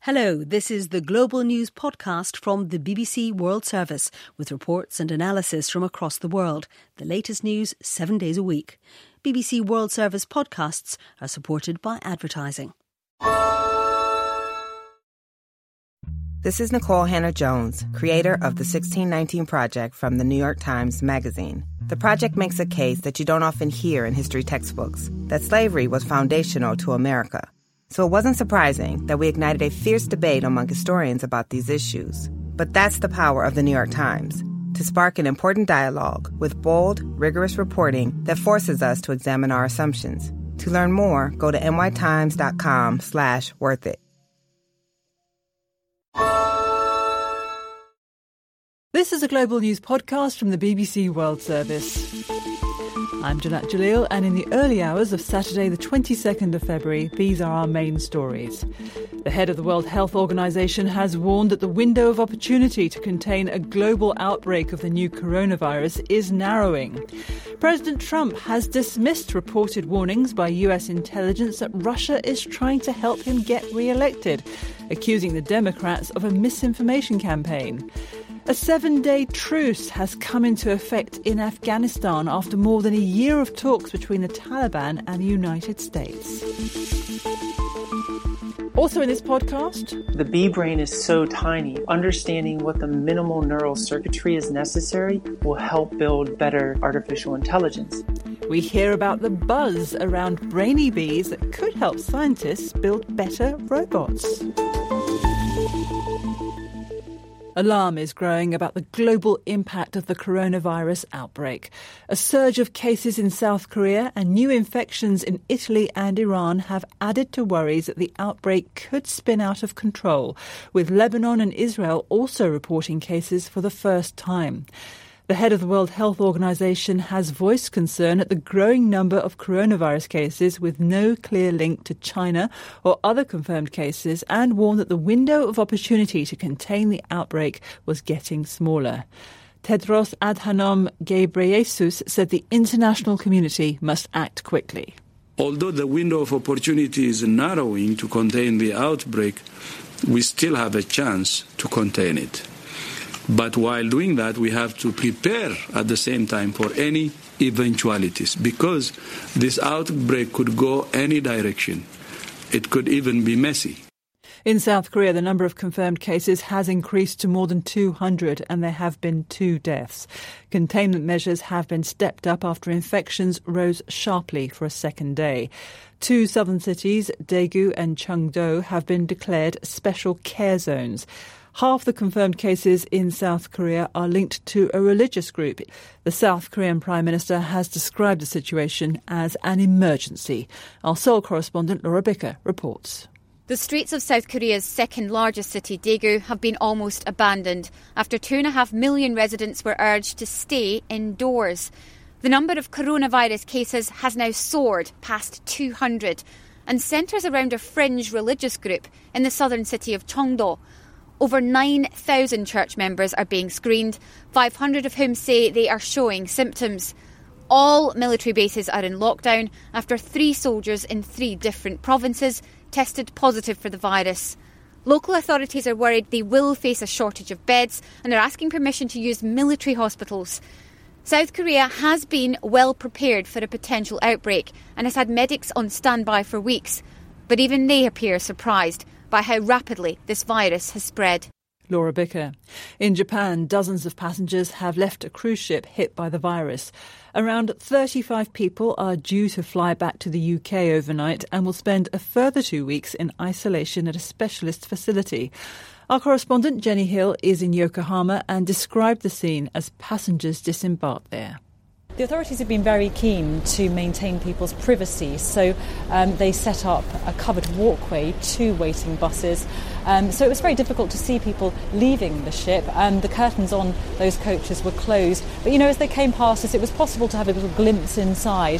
Hello, this is the Global News podcast from the BBC World Service with reports and analysis from across the world. The latest news 7 days a week. BBC World Service podcasts are supported by advertising. This is Nicole Hannah-Jones, creator of the 1619 Project from the New York Times Magazine. The project makes a case that you don't often hear in history textbooks, that slavery was foundational to America. So it wasn't surprising that we ignited a fierce debate among historians about these issues. But that's the power of the New York Times, to spark an important dialogue with bold, rigorous reporting that forces us to examine our assumptions. To learn more, go to nytimes.com/worthit. This is a Global News podcast from the BBC World Service. I'm Janat Jalil, and in the early hours of Saturday the 22nd of February, these are our main stories. The head of the World Health Organization has warned that the window of opportunity to contain a global outbreak of the new coronavirus is narrowing. President Trump has dismissed reported warnings by US intelligence that Russia is trying to help him get re-elected, accusing the Democrats of a misinformation campaign. A 7-day truce has come into effect in Afghanistan after more than a year of talks between the Taliban and the United States. Also in this podcast, the bee brain is so tiny. Understanding what the minimal neural circuitry is necessary will help build better artificial intelligence. We hear about the buzz around brainy bees that could help scientists build better robots. Alarm is growing about the global impact of the coronavirus outbreak. A surge of cases in South Korea and new infections in Italy and Iran have added to worries that the outbreak could spin out of control, with Lebanon and Israel also reporting cases for the first time. The head of the World Health Organization has voiced concern at the growing number of coronavirus cases with no clear link to China or other confirmed cases, and warned that the window of opportunity to contain the outbreak was getting smaller. Tedros Adhanom Ghebreyesus said the international community must act quickly. Although the window of opportunity is narrowing to contain the outbreak, we still have a chance to contain it. But while doing that, we have to prepare at the same time for any eventualities, because this outbreak could go any direction. It could even be messy. In South Korea, the number of confirmed cases has increased to more than 200, and there have been 2 deaths. Containment measures have been stepped up after infections rose sharply for a second day. 2 southern cities, Daegu and Cheongdo, have been declared special care zones. Half the confirmed cases in South Korea are linked to a religious group. The South Korean Prime Minister has described the situation as an emergency. Our Seoul correspondent Laura Bicker reports. The streets of South Korea's second largest city, Daegu, have been almost abandoned after 2.5 million residents were urged to stay indoors. The number of coronavirus cases has now soared past 200 and centres around a fringe religious group in the southern city of Cheongdo. Over 9,000 church members are being screened, 500 of whom say they are showing symptoms. All military bases are in lockdown after 3 soldiers in 3 different provinces tested positive for the virus. Local authorities are worried they will face a shortage of beds and are asking permission to use military hospitals. South Korea has been well prepared for a potential outbreak and has had medics on standby for weeks, but even they appear surprised by how rapidly this virus has spread. Laura Bicker. In Japan, dozens of passengers have left a cruise ship hit by the virus. Around 35 people are due to fly back to the UK overnight and will spend a further 2 weeks in isolation at a specialist facility. Our correspondent Jenny Hill is in Yokohama and described the scene as passengers disembarked there. The authorities have been very keen to maintain people's privacy, so they set up a covered walkway to waiting buses. So it was very difficult to see people leaving the ship. The curtains on those coaches were closed. But, as they came past us, it was possible to have a little glimpse inside.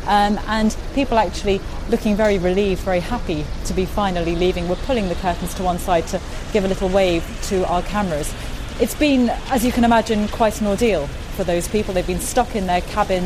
And people actually looking very relieved, very happy to be finally leaving, were pulling the curtains to one side to give a little wave to our cameras. It's been, as you can imagine, quite an ordeal for those people. They've been stuck in their cabins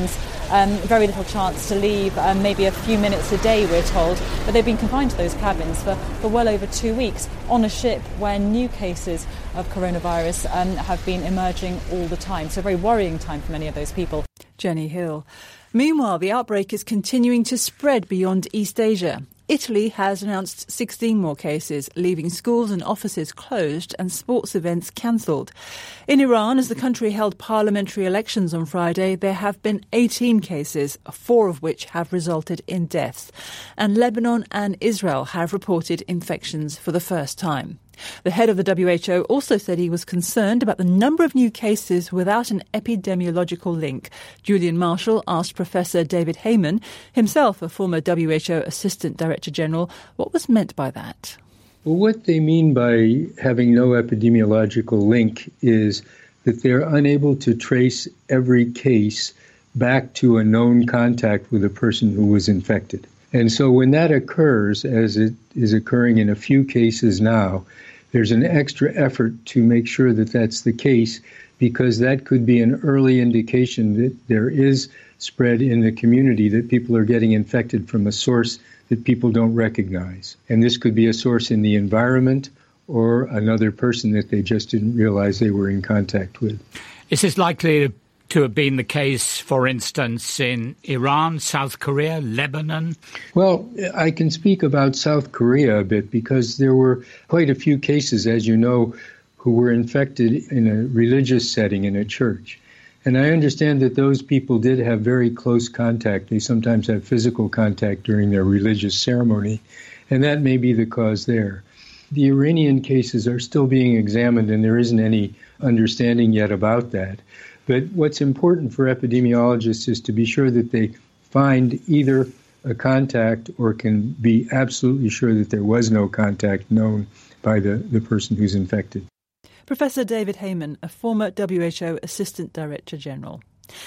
very little chance to leave, maybe a few minutes a day, we're told. But they've been confined to those cabins for well over 2 weeks on a ship where new cases of coronavirus have been emerging all the time. So a very worrying time for many of those people. Jenny Hill. Meanwhile, the outbreak is continuing to spread beyond East Asia. Italy has announced 16 more cases, leaving schools and offices closed and sports events cancelled. In Iran, as the country held parliamentary elections on Friday, there have been 18 cases, 4 of which have resulted in deaths. And Lebanon and Israel have reported infections for the first time. The head of the WHO also said he was concerned about the number of new cases without an epidemiological link. Julian Marshall asked Professor David Heyman, himself a former WHO Assistant Director General, what was meant by that. Well, what they mean by having no epidemiological link is that they're unable to trace every case back to a known contact with a person who was infected. And so when that occurs, as it is occurring in a few cases now, there's an extra effort to make sure that that's the case, because that could be an early indication that there is spread in the community, that people are getting infected from a source that people don't recognize. And this could be a source in the environment or another person that they just didn't realize they were in contact with. Is this likely to have been the case, for instance, in Iran, South Korea, Lebanon? Well, I can speak about South Korea a bit because there were quite a few cases, as you know, who were infected in a religious setting in a church. And I understand that those people did have very close contact. They sometimes have physical contact during their religious ceremony, and that may be the cause there. The Iranian cases are still being examined, and there isn't any understanding yet about that. But what's important for epidemiologists is to be sure that they find either a contact or can be absolutely sure that there was no contact known by the person who's infected. Professor David Heyman, a former WHO Assistant Director General.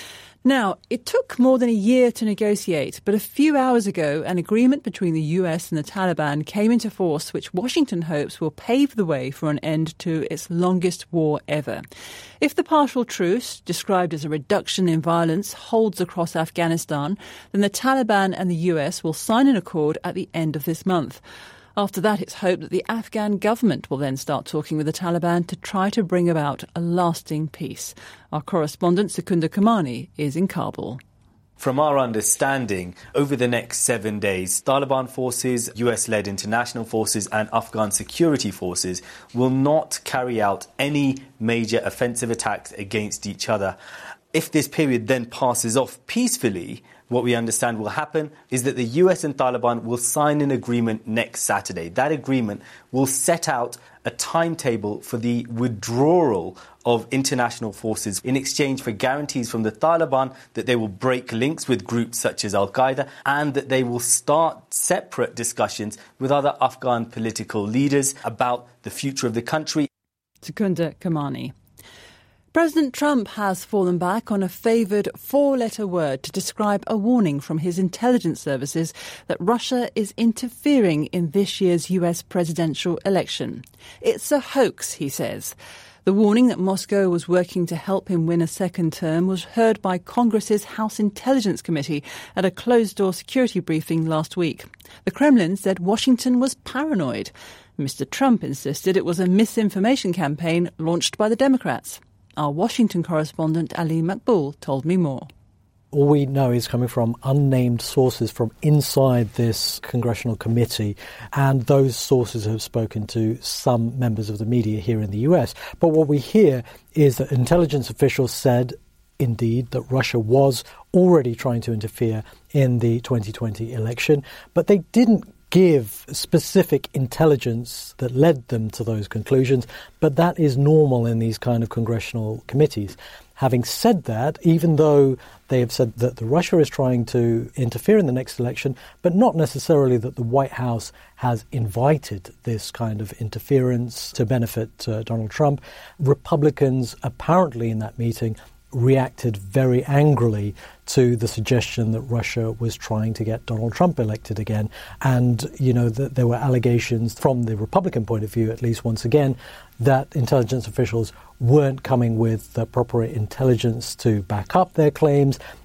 Now, it took more than a year to negotiate, but a few hours ago, an agreement between the US and the Taliban came into force, which Washington hopes will pave the way for an end to its longest war ever. If the partial truce, described as a reduction in violence, holds across Afghanistan, then the Taliban and the US will sign an accord at the end of this month. After that, it's hoped that the Afghan government will then start talking with the Taliban to try to bring about a lasting peace. Our correspondent, Secunda Kamani, is in Kabul. From our understanding, over the next 7 days, Taliban forces, US-led international forces and Afghan security forces will not carry out any major offensive attacks against each other. If this period then passes off peacefully, what we understand will happen is that the US and Taliban will sign an agreement next Saturday. That agreement will set out a timetable for the withdrawal of international forces in exchange for guarantees from the Taliban that they will break links with groups such as Al-Qaeda and that they will start separate discussions with other Afghan political leaders about the future of the country. Secunda Kamani. President Trump has fallen back on a favoured 4-letter word to describe a warning from his intelligence services that Russia is interfering in this year's US presidential election. It's a hoax, he says. The warning that Moscow was working to help him win a second term was heard by Congress's House Intelligence Committee at a closed-door security briefing last week. The Kremlin said Washington was paranoid. Mr. Trump insisted it was a misinformation campaign launched by the Democrats. Our Washington correspondent Ali Makboul told me more. All we know is coming from unnamed sources from inside this congressional committee, and those sources have spoken to some members of the media here in the US. But what we hear is that intelligence officials said, indeed, that Russia was already trying to interfere in the 2020 election, but they didn't give specific intelligence that led them to those conclusions, but that is normal in these kind of congressional committees. Having said that, even though they have said that Russia is trying to interfere in the next election, but not necessarily that the White House has invited this kind of interference to benefit Donald Trump, Republicans apparently in that meeting reacted very angrily to the suggestion that Russia was trying to get Donald Trump elected again. And, you know, there were allegations from the Republican point of view, at least once again, that intelligence officials weren't coming with the proper intelligence to back up their claims,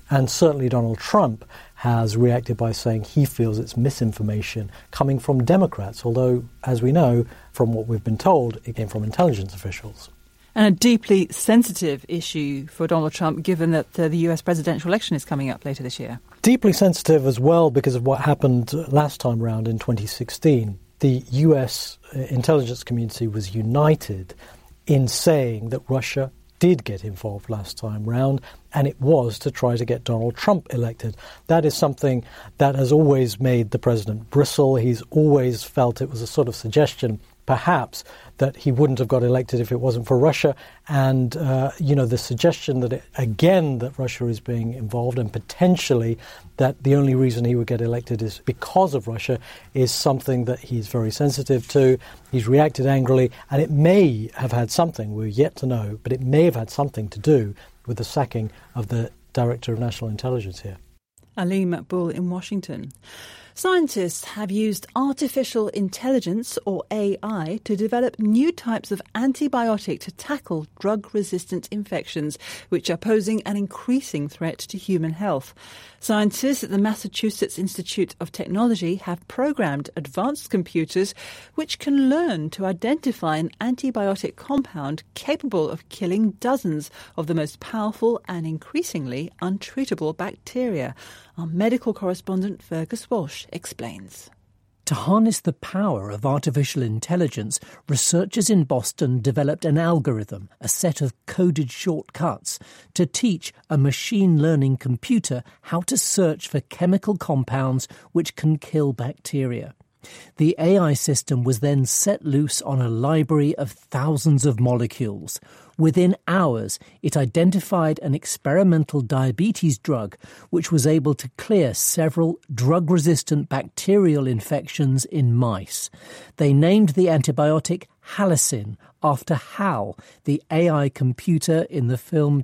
And certainly Donald Trump has reacted by saying he feels it's misinformation coming from Democrats, although, as we know, from what we've been told, it came from intelligence officials. And a deeply sensitive issue for Donald Trump, given that the US presidential election is coming up later this year. Deeply sensitive as well because of what happened last time round in 2016. The US intelligence community was united in saying that Russia did get involved last time round, and it was to try to get Donald Trump elected. That is something that has always made the president bristle. He's always felt it was a sort of suggestion, perhaps, that he wouldn't have got elected if it wasn't for Russia. And, the suggestion that, that Russia is being involved and potentially that the only reason he would get elected is because of Russia is something that he's very sensitive to. He's reacted angrily, and it may have had something, we're yet to know, but it may have had something to do with the sacking of the Director of National Intelligence here. Alim Makboul in Washington. Scientists have used artificial intelligence, or AI, to develop new types of antibiotic to tackle drug-resistant infections, which are posing an increasing threat to human health. Scientists at the Massachusetts Institute of Technology have programmed advanced computers which can learn to identify an antibiotic compound capable of killing dozens of the most powerful and increasingly untreatable bacteria. Our medical correspondent Fergus Walsh explains. To harness the power of artificial intelligence, researchers in Boston developed an algorithm, a set of coded shortcuts, to teach a machine learning computer how to search for chemical compounds which can kill bacteria. The AI system was then set loose on a library of thousands of molecules. Within hours, it identified an experimental diabetes drug which was able to clear several drug-resistant bacterial infections in mice. They named the antibiotic Halicin after Hal, the AI computer in the film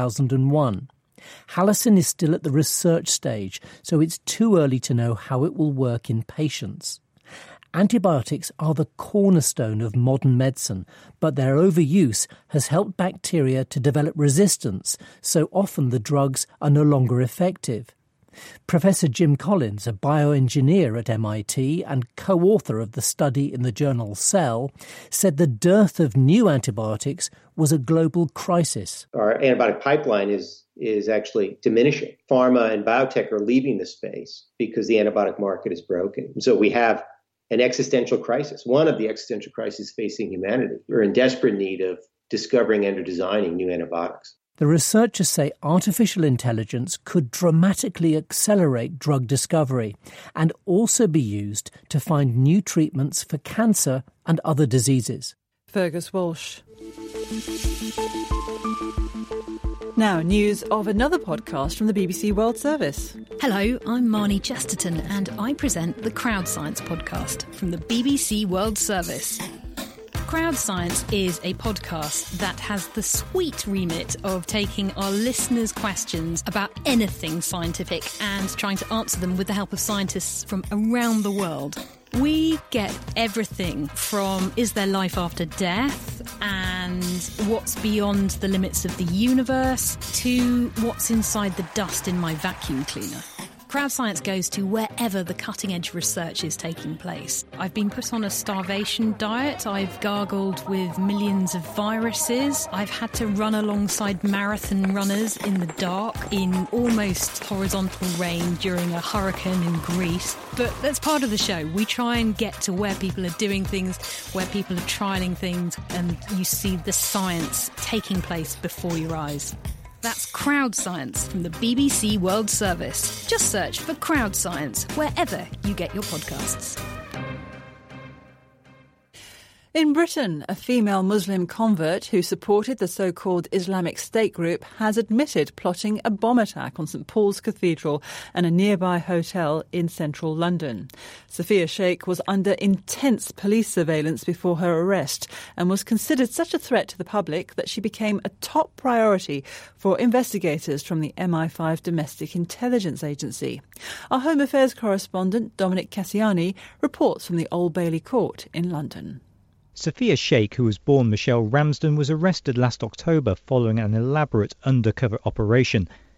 2001. Halicin is still at the research stage, so it's too early to know how it will work in patients. Antibiotics are the cornerstone of modern medicine, but their overuse has helped bacteria to develop resistance, so often the drugs are no longer effective. Professor Jim Collins, a bioengineer at MIT and co-author of the study in the journal Cell, said the dearth of new antibiotics was a global crisis. Our antibiotic pipeline is actually diminishing. Pharma and biotech are leaving the space because the antibiotic market is broken. So we have an existential crisis, one of the existential crises facing humanity. We're in desperate need of discovering and or designing new antibiotics. The researchers say artificial intelligence could dramatically accelerate drug discovery and also be used to find new treatments for cancer and other diseases. Fergus Walsh. Now, news of another podcast from the BBC World Service. Hello, I'm Marnie Chesterton and I present the Crowd Science podcast from the BBC World Service. Crowd Science is a podcast that has the sweet remit of taking our listeners' questions about anything scientific and trying to answer them with the help of scientists from around the world. We get everything from is there life after death and what's beyond the limits of the universe to what's inside the dust in my vacuum cleaner. Crowd Science goes to wherever the cutting-edge research is taking place. I've been put on a starvation diet. I've gargled with millions of viruses. I've had to run alongside marathon runners in the dark in almost horizontal rain during a hurricane in Greece. But that's part of the show. We try and get to where people are doing things, where people are trialling things, and you see the science taking place before your eyes. That's Crowd Science from the BBC World Service. Just search for Crowd Science wherever you get your podcasts. In Britain, a female Muslim convert who supported the so-called Islamic State group has admitted plotting a bomb attack on St Paul's Cathedral and a nearby hotel in central London. Sophia Sheikh was under intense police surveillance before her arrest and was considered such a threat to the public that she became a top priority for investigators from the MI5 Domestic Intelligence Agency. Our Home Affairs correspondent Dominic Cassiani reports from the Old Bailey Court in London. Sophia Sheikh, who was born Michelle Ramsden, was arrested last October following an elaborate undercover operation.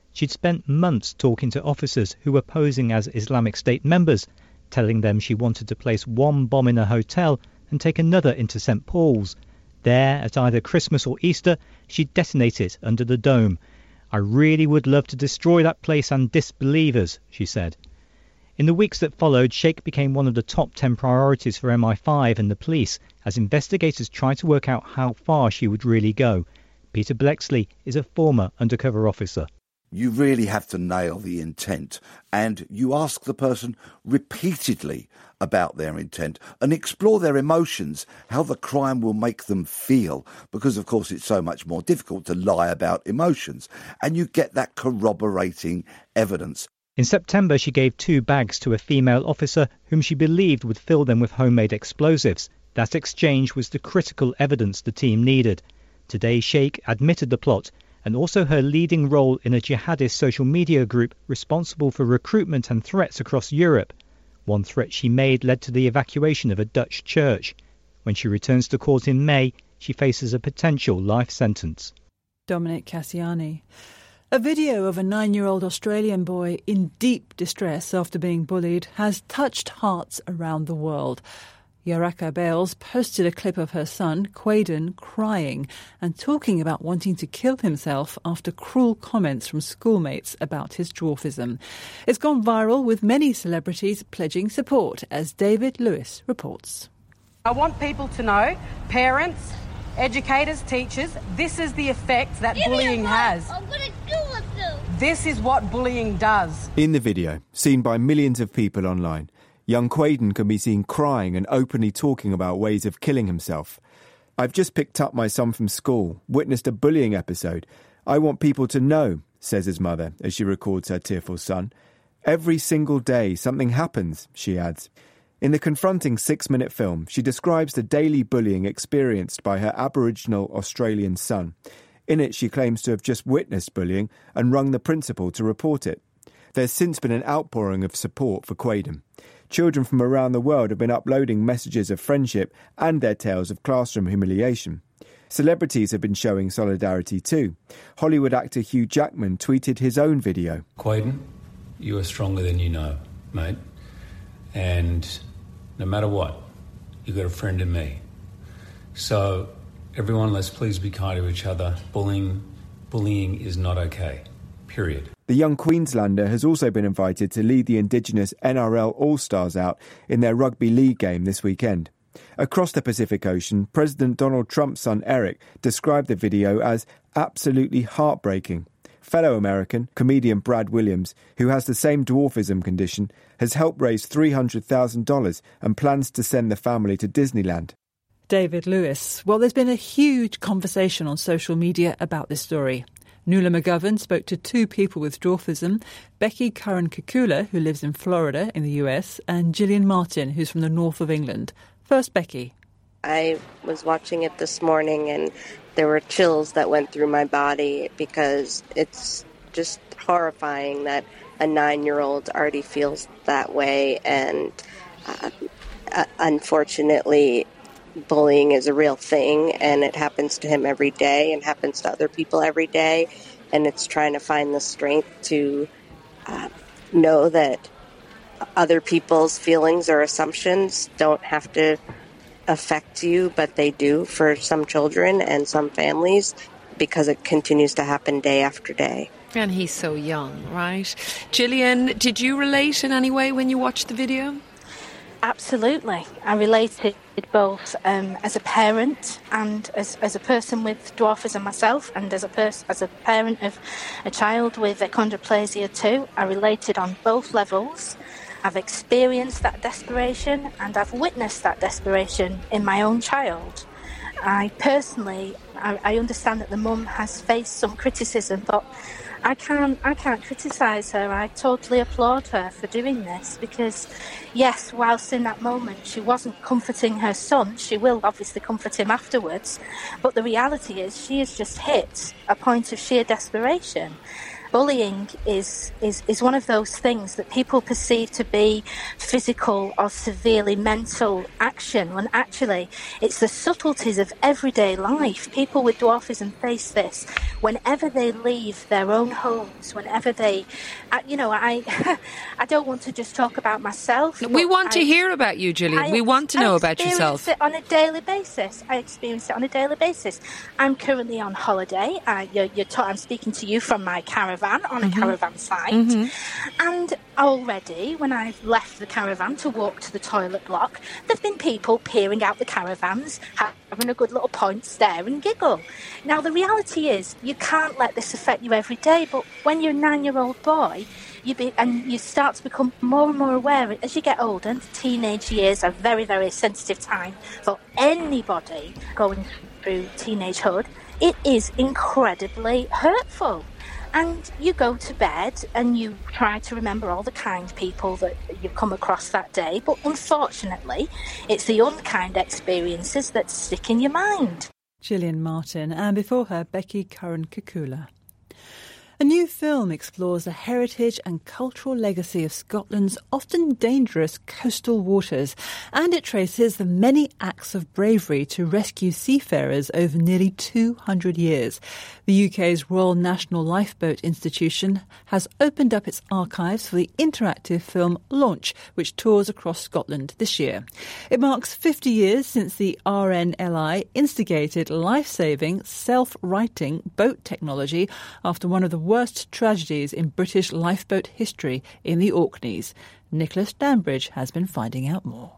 She'd spent months talking to officers who were posing as Islamic State members, telling them she wanted to place one bomb in a hotel and take another into St. Paul's. There, at either Christmas or Easter, she'd detonate it under the dome. I really would love to destroy that place and disbelievers, she said. In the weeks that followed, Sheikh became one of the top 10 priorities for MI5 and the police as investigators tried to work out how far she would really go. Peter Blexley is a former undercover officer. You really have to nail the intent, and you ask the person repeatedly about their intent and explore their emotions, how the crime will make them feel, because of course it's so much more difficult to lie about emotions, and you get that corroborating evidence. In September, she gave 2 bags to a female officer whom she believed would fill them with homemade explosives. That exchange was the critical evidence the team needed. Today, Sheikh admitted the plot and also her leading role in a jihadist social media group responsible for recruitment and threats across Europe. One threat she made led to the evacuation of a Dutch church. When she returns to court in May, she faces a potential life sentence. Dominic Cassiani. A video of a 9-year-old Australian boy in deep distress after being bullied has touched hearts around the world. Yaraka Bales posted a clip of her son, Quaden, crying and talking about wanting to kill himself after cruel comments from schoolmates about his dwarfism. It's gone viral with many celebrities pledging support, as David Lewis reports. I want people to know, parents, educators, teachers, this is the effect that bullying has. I'm going to do it though. This is what bullying does. In the video, seen by millions of people online, young Quaden can be seen crying and openly talking about ways of killing himself. I've just picked up my son from school, witnessed a bullying episode. I want people to know, says his mother as she records her tearful son. Every single day something happens, she adds. In the confronting 6-minute film, she describes the daily bullying experienced by her Aboriginal Australian son. In it, she claims to have just witnessed bullying and rung the principal to report it. There's since been an outpouring of support for Quaden. Children from around the world have been uploading messages of friendship and their tales of classroom humiliation. Celebrities have been showing solidarity too. Hollywood actor Hugh Jackman tweeted his own video. Quaden, you are stronger than you know, mate. And no matter what, you've got a friend in me. So, everyone, let's please be kind to each other. Bullying is not okay. Period. The young Queenslander has also been invited to lead the Indigenous NRL All-Stars out in their rugby league game this weekend. Across the Pacific Ocean, President Donald Trump's son Eric described the video as absolutely heartbreaking. Fellow American, comedian Brad Williams, who has the same dwarfism condition, has helped raise $300,000 and plans to send the family to Disneyland. David Lewis. Well, there's been a huge conversation on social media about this story. Nuala McGovern spoke to 2 people with dwarfism, Becky Curran-Kukula, who lives in Florida in the US, and Gillian Martin, who's from the north of England. First, Becky. I was watching it this morning and there were chills that went through my body because it's just horrifying that a 9-year-old already feels that way, and unfortunately bullying is a real thing, and it happens to him every day and happens to other people every day, and it's trying to find the strength to know that other people's feelings or assumptions don't have to affect you, but they do for some children and some families because it continues to happen day after day. And he's so young, right? Gillian, did you relate in any way when you watched the video? Absolutely. I related both as a parent and as a person with dwarfism myself, and as a parent of a child with achondroplasia too. I related on both levels. I've experienced that desperation and I've witnessed that desperation in my own child. I personally understand that the mum has faced some criticism, but I can't criticise her. I totally applaud her for doing this because, yes, whilst in that moment she wasn't comforting her son, she will obviously comfort him afterwards, but the reality is she has just hit a point of sheer desperation. bullying is one of those things that people perceive to be physical or severely mental action, when actually it's the subtleties of everyday life. People with dwarfism face this whenever they leave their own homes, whenever they, I don't want to just talk about myself. We want to hear about you, Gillian. We want to know about yourself. I experience it on a daily basis. I'm currently on holiday. I'm speaking to you from my caravan on a caravan site. And already, when I've left the caravan to walk to the toilet block, there have been people peering out the caravans, having a good little point, stare and giggle. Now, the reality is, you can't let this affect you every day, but when you're a 9-year-old boy, you start to become more and more aware as you get older. And teenage years are very, very sensitive time for anybody going through teenagehood. It is incredibly hurtful. And you go to bed and you try to remember all the kind people that you've come across that day. But unfortunately, it's the unkind experiences that stick in your mind. Gillian Martin, and before her, Becky Curran-Kukula. A new film explores the heritage and cultural legacy of Scotland's often dangerous coastal waters, and it traces the many acts of bravery to rescue seafarers over nearly 200 years. The UK's Royal National Lifeboat Institution has opened up its archives for the interactive film Launch, which tours across Scotland this year. It marks 50 years since the RNLI instigated life-saving, self-righting boat technology after one of the worst tragedies in British lifeboat history in the Orkneys. Nicholas Danbridge has been finding out more.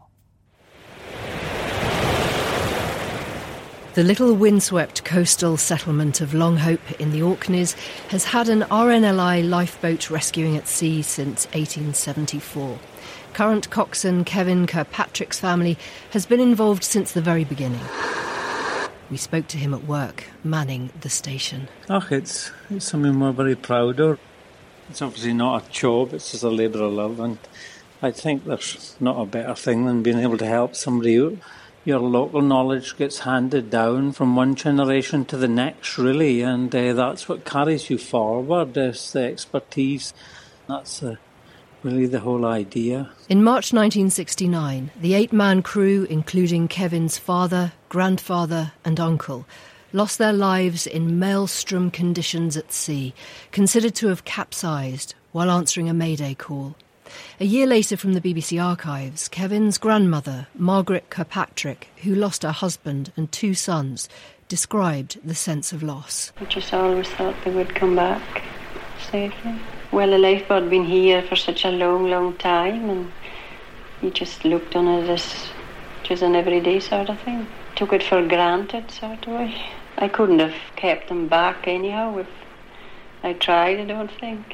The little windswept coastal settlement of Longhope in the Orkneys has had an RNLI lifeboat rescuing at sea since 1874. Current coxswain Kevin Kirkpatrick's family has been involved since the very beginning. We spoke to him at work, manning the station. It's something we're very proud of. It's obviously not a job, it's just a labour of love, and I think there's not a better thing than being able to help somebody out. Your local knowledge gets handed down from one generation to the next, really, and that's what carries you forward, is the expertise. That's really the whole idea. In March 1969, the 8-man crew, including Kevin's father, grandfather and uncle, lost their lives in maelstrom conditions at sea, considered to have capsized while answering a mayday call. A year later from the BBC archives, Kevin's grandmother, Margaret Kirkpatrick, who lost her husband and 2 sons, described the sense of loss. I just always thought they would come back safely. Well, a lifeboat had been here for such a long, long time, and you just looked on it as just an everyday sort of thing. Took it for granted, sort of way. I couldn't have kept them back anyhow if I tried, I don't think.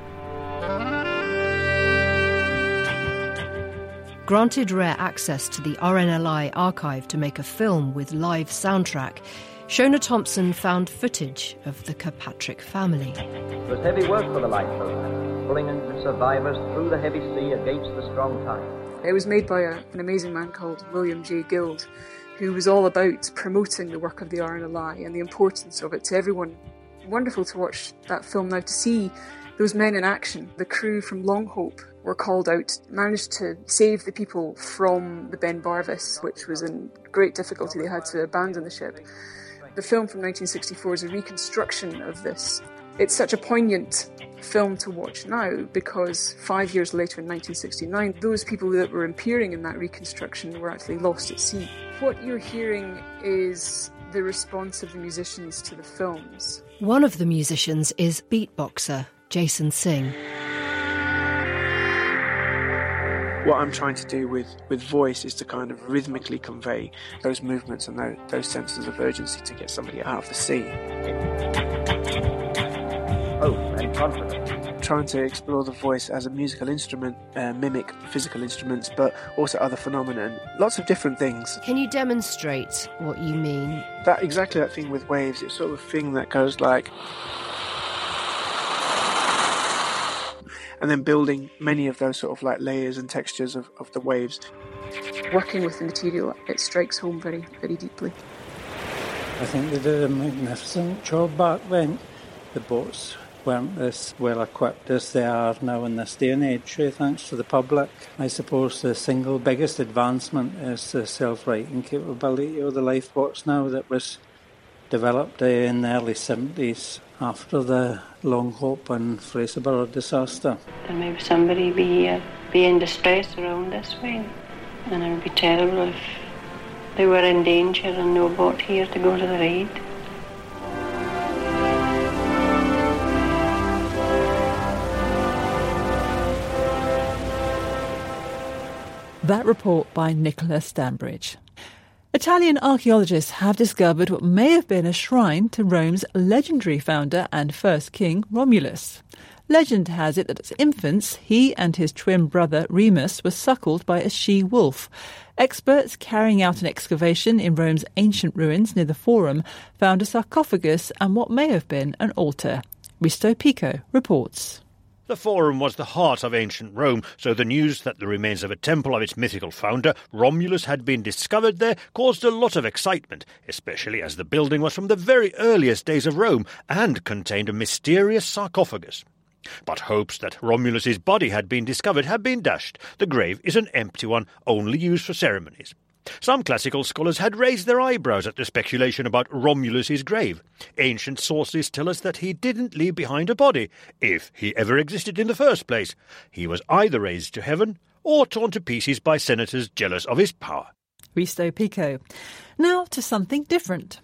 Granted rare access to the RNLI archive to make a film with live soundtrack, Shona Thompson found footage of the Kirkpatrick family. It was heavy work for the lifeboat, pulling in the survivors through the heavy sea against the strong tide. It was made by an amazing man called William J. Guild, who was all about promoting the work of the RNLI and the importance of it to everyone. Wonderful to watch that film now, to see those men in action. The crew from Longhope were called out, managed to save the people from the Ben Barvis, which was in great difficulty. They had to abandon the ship. The film from 1964 is a reconstruction of this. It's such a poignant film to watch now because 5 years later in 1969, those people that were appearing in that reconstruction were actually lost at sea. What you're hearing is the response of the musicians to the films. One of the musicians is beatboxer Jason Singh. What I'm trying to do with voice is to kind of rhythmically convey those movements and those senses of urgency to get somebody out of the sea. Hope and confidence. Trying to explore the voice as a musical instrument, mimic physical instruments, but also other phenomena and lots of different things. Can you demonstrate what you mean? Exactly that thing with waves, it's sort of a thing that goes like... and then building many of those sort of like layers and textures of the waves. Working with the material, it strikes home very, very deeply. I think they did a magnificent job back then. The boats weren't as well equipped as they are now in this day and age, thanks to the public. I suppose the single biggest advancement is the self-righting capability of the lifeboats now that was developed in the early 70s after the Long Hope and Fraserburgh disaster. There may be somebody be in distress around this way, and it would be terrible if they were in danger and no boat here to go to their aid. That report by Nicola Stanbridge. Italian archaeologists have discovered what may have been a shrine to Rome's legendary founder and first king, Romulus. Legend has it that as infants, he and his twin brother Remus were suckled by a she-wolf. Experts carrying out an excavation in Rome's ancient ruins near the Forum found a sarcophagus and what may have been an altar. Risto Pico reports. The Forum was the heart of ancient Rome, so the news that the remains of a temple of its mythical founder, Romulus, had been discovered there caused a lot of excitement, especially as the building was from the very earliest days of Rome and contained a mysterious sarcophagus. But hopes that Romulus's body had been discovered have been dashed. The grave is an empty one, only used for ceremonies. Some classical scholars had raised their eyebrows at the speculation about Romulus's grave. Ancient sources tell us that he didn't leave behind a body, if he ever existed in the first place. He was either raised to heaven or torn to pieces by senators jealous of his power. Risto Pico. Now to something different.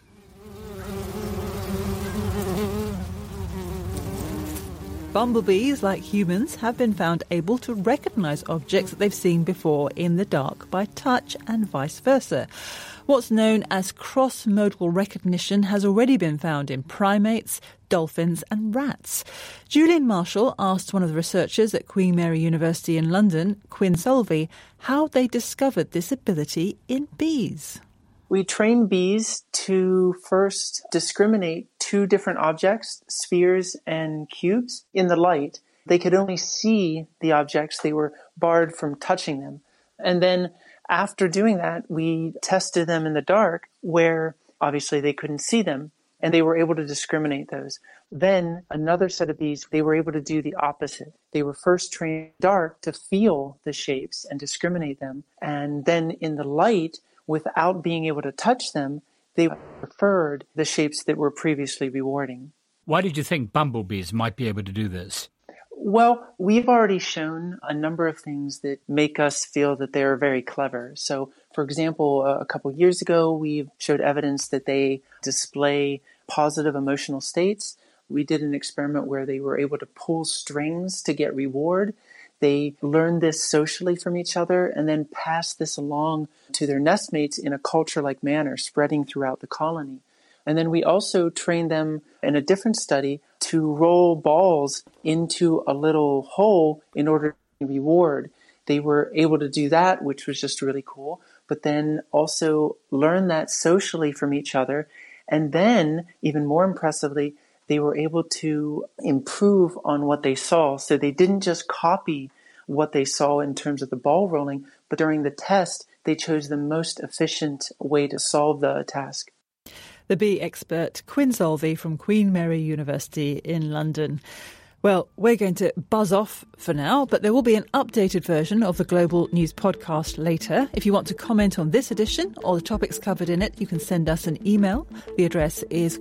Bumblebees, like humans, have been found able to recognise objects that they've seen before in the dark by touch and vice versa. What's known as cross-modal recognition has already been found in primates, dolphins and rats. Julian Marshall asked one of the researchers at Queen Mary University in London, Quinn Solvey, how they discovered this ability in bees. We trained bees to first discriminate two different objects, spheres and cubes, in the light. They could only see the objects. They were barred from touching them. And then after doing that, we tested them in the dark where obviously they couldn't see them, and they were able to discriminate those. Then another set of bees, they were able to do the opposite. They were first trained in the dark to feel the shapes and discriminate them. And then in the light, without being able to touch them, they preferred the shapes that were previously rewarding. Why did you think bumblebees might be able to do this? Well, we've already shown a number of things that make us feel that they're very clever. So, for example, a couple of years ago, we showed evidence that they display positive emotional states. We did an experiment where they were able to pull strings to get reward. They learned this socially from each other and then passed this along to their nestmates in a culture-like manner, spreading throughout the colony. And then we also trained them in a different study to roll balls into a little hole in order to reward. They were able to do that, which was just really cool, but then also learn that socially from each other. And then, even more impressively, they were able to improve on what they saw. So they didn't just copy what they saw in terms of the ball rolling, but during the test, they chose the most efficient way to solve the task. The bee expert Quinn Solvey from Queen Mary University in London. Well, we're going to buzz off for now, but there will be an updated version of the Global News podcast later. If you want to comment on this edition or the topics covered in it, you can send us an email. The address is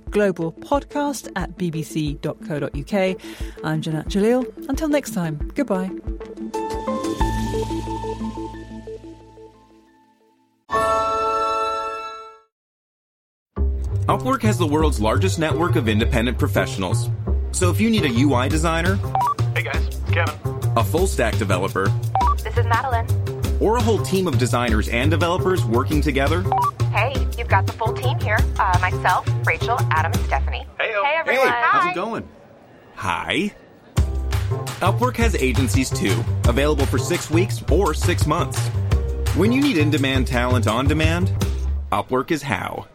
globalpodcast@bbc.co.uk. I'm Janat Jalil. Until next time, goodbye. Upwork has the world's largest network of independent professionals. So if you need a UI designer, hey guys, Kevin, a full-stack developer, this is Madeline, or a whole team of designers and developers working together, hey, you've got the full team here. Myself, Rachel, Adam, and Stephanie. Hey everyone. Hey, how's it going? Hi. Upwork has agencies too, available for 6 weeks or 6 months. When you need in-demand talent on demand, Upwork is how.